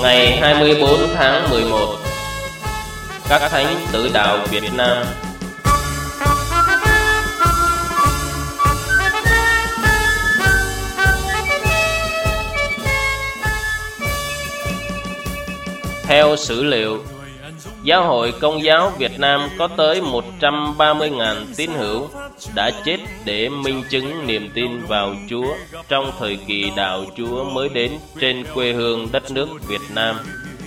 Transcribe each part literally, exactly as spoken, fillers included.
ngày hai mươi bốn tháng mười một, các thánh tử đạo Việt Nam. Theo sử liệu, Giáo hội Công giáo Việt Nam có tới một trăm ba mươi nghìn tín hữu đã chết để minh chứng niềm tin vào Chúa trong thời kỳ đạo Chúa mới đến trên quê hương đất nước Việt Nam.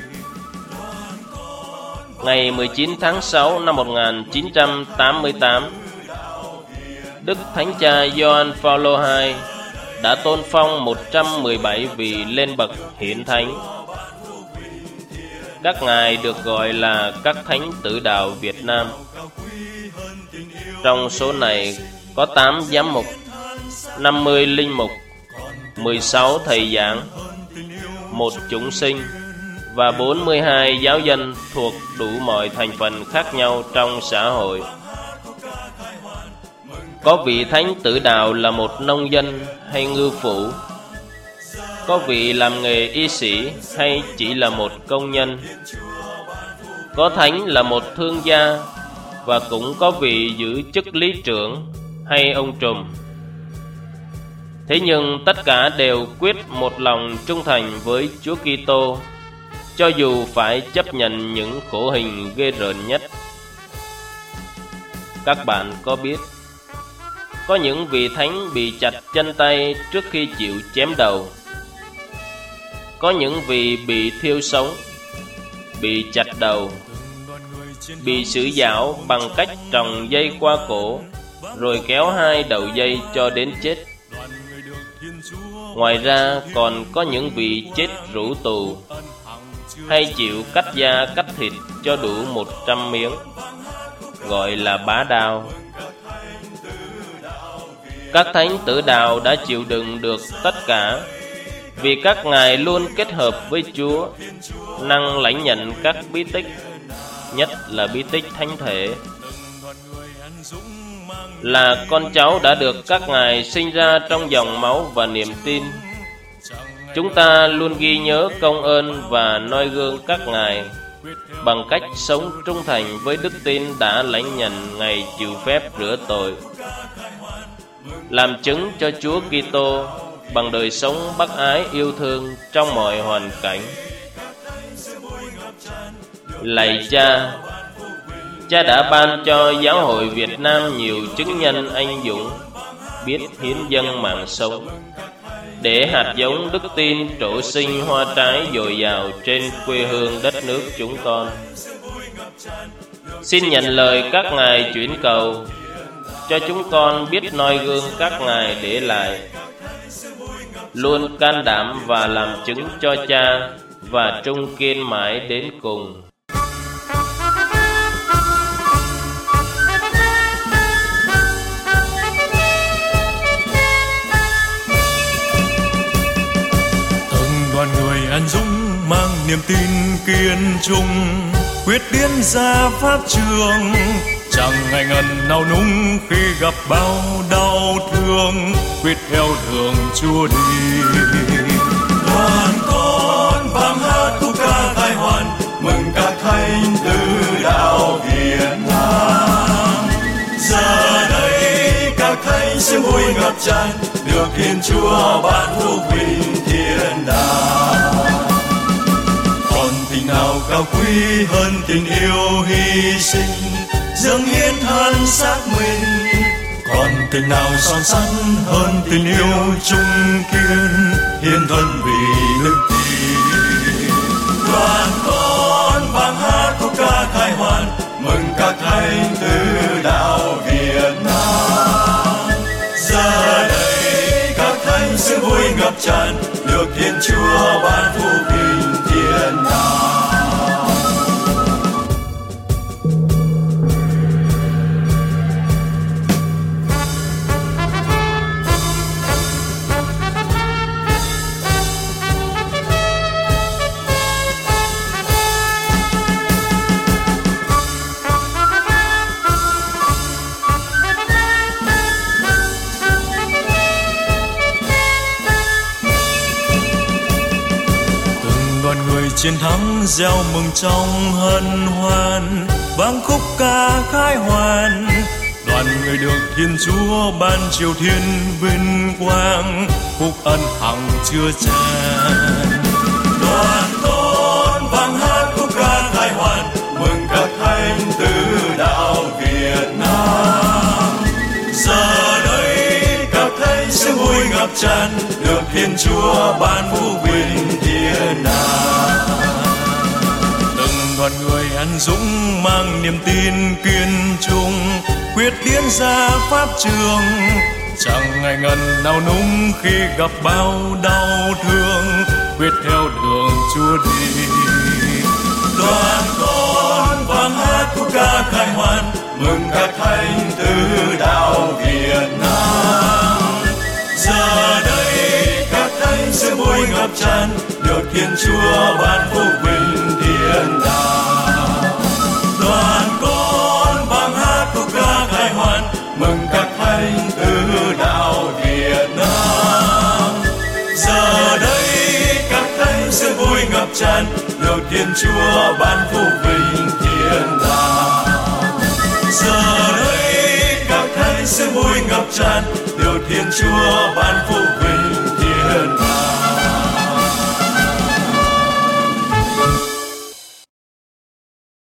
Ngày mười chín tháng sáu năm một nghìn chín trăm tám mươi tám, Đức Thánh Cha Gioan Phaolô đệ nhị đã tôn phong một trăm mười bảy vị lên bậc hiển thánh. Các ngài được gọi là các thánh tử đạo Việt Nam. Trong số này có tám giám mục, năm mươi linh mục, mười sáu thầy giảng, một chúng sinh và bốn mươi hai giáo dân thuộc đủ mọi thành phần khác nhau trong xã hội. Có vị thánh tử đạo là một nông dân hay ngư phủ, có vị làm nghề y sĩ hay chỉ là một công nhân, có thánh là một thương gia, và cũng có vị giữ chức lý trưởng hay ông trùm. Thế nhưng tất cả đều quyết một lòng trung thành với Chúa Kitô, cho dù phải chấp nhận những khổ hình ghê rợn nhất. Các bạn có biết, có những vị thánh bị chặt chân tay trước khi chịu chém đầu, có những vị bị thiêu sống, bị chặt đầu, bị xử giảo bằng cách tròng dây qua cổ rồi kéo hai đầu dây cho đến chết. Ngoài ra còn có những vị chết rũ tù hay chịu cắt da cắt thịt cho đủ một trăm miếng, gọi là bá đao. Các thánh tử đạo đã chịu đựng được tất cả, vì các ngài luôn kết hợp với Chúa, năng lãnh nhận các bí tích, nhất là bí tích thánh thể. Là con cháu đã được các ngài sinh ra trong dòng máu và niềm tin, chúng ta luôn ghi nhớ công ơn và noi gương các ngài bằng cách sống trung thành với đức tin đã lãnh nhận ngày chịu phép rửa tội, làm chứng cho Chúa Kitô bằng đời sống bác ái yêu thương trong mọi hoàn cảnh. Lạy Cha, Cha đã ban cho Giáo hội Việt Nam nhiều chứng nhân anh dũng, biết hiến dâng mạng sống, để hạt giống đức tin trổ sinh hoa trái dồi dào trên quê hương đất nước chúng con. Xin nhận lời các ngài chuyển cầu, cho chúng con biết noi gương các ngài để lại, luôn can đảm và làm chứng cho Cha và trung kiên mãi đến cùng. Từng đoàn người anh dũng mang niềm tin kiên trung, quyết tiến ra pháp trường, chẳng ngại ngần nào núng khi gặp bao đau thương, quyết theo đường Chúa đi. Đoàn con vang hát khúc ca khai hoan, mừng các thánh tử đạo Việt Nam. Giờ đây các thánh sẽ vui ngập tràn, được Thiên Chúa ban phúc vinh thiên đàng. Còn tình nào cao quý hơn tình yêu hy sinh, dâng hiến thân xác mình? Còn tình nào son sắt hơn tình yêu trung kiên, hiến thân vì đức tin? Đoàn con vang hát khúc ca khai hoan, mừng các thánh tử đạo Việt Nam. Giờ đây các thánh sẽ vui ngập tràn, được Thiên Chúa ban phúc vinh thiên đàng. chiến thắng gieo mừng trong hân hoan, vang khúc ca khai hoàn. Đoàn người được Thiên Chúa ban triều thiên vinh quang, phúc ân hằng chưa tràn. Đoàn con vang hát khúc ca khai hoàn, mừng các thánh tử đạo Việt Nam. Giờ đây các thánh sẽ vui ngập tràn, được Thiên Chúa ban phúc vinh thiên đàng. Từng đoàn người anh dũng mang niềm tin kiên trung, quyết tiến ra pháp trường, chẳng ngại ngần nào núng khi gặp bao đau thương, quyết theo đường Chúa đi. Đoàn con vang hát khúc ca khai hoàn, mừng các thánh tử đạo Việt Nam. Giờ đây các thánh sẽ vui ngập tràn, được Thiên Chúa ban phúc vinh thiên đàng. Đoàn con vang hát khúc ca khai hoàn, mừng các thánh tử đạo Việt Nam. Giờ đây các thánh sẽ vui ngập tràn, được Thiên Chúa ban phúc